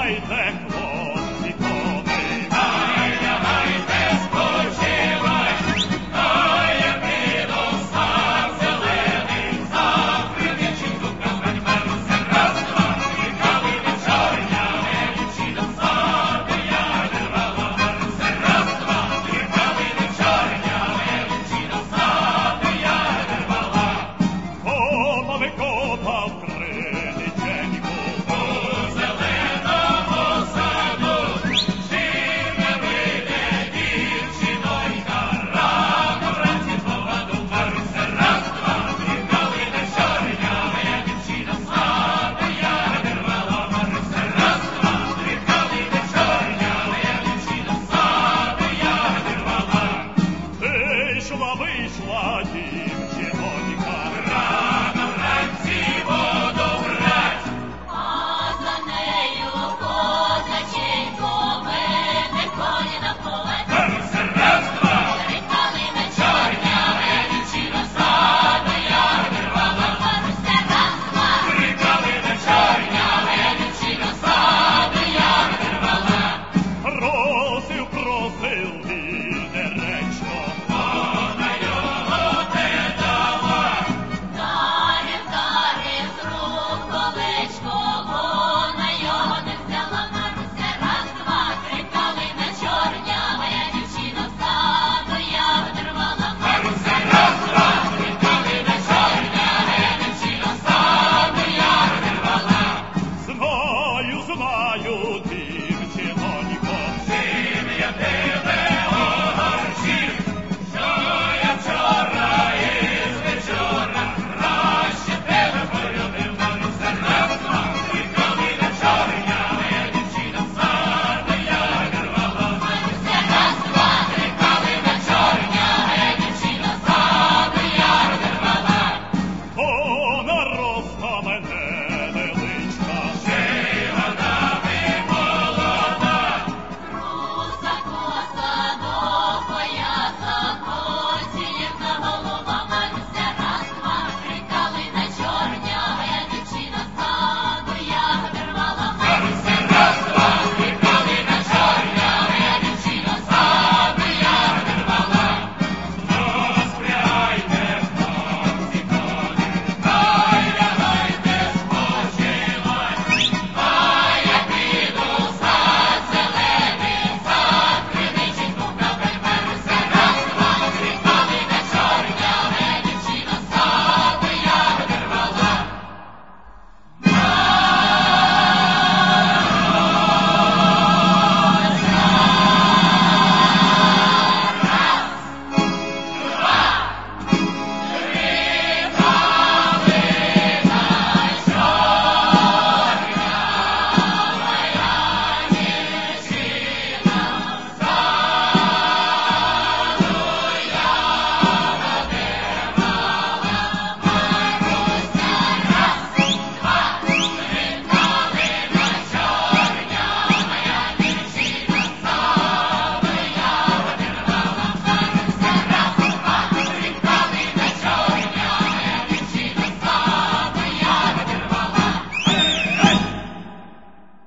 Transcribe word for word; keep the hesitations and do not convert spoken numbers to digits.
лягайте, хлопці, то ми. Ай, лягайте, спочивай, ай, як піду сам зелений, завтра дівчинку казать беруся, раз, два, і калини чорняви, дівчина в саду я не рвала, беруся, раз, два, і калини чорняви, дівчина в саду я не рвала. Кота не кота в криниченьку, У зеленому саду жив не вийде дівчинонька, рано вранці по воду беруся, раз, два, і калини чорняви, дівчина в саду я не рвала, беруся, раз, два, і калини чорняви, дівчина в саду я не рвала. вийшла, вийшла дівчинонька, Раз,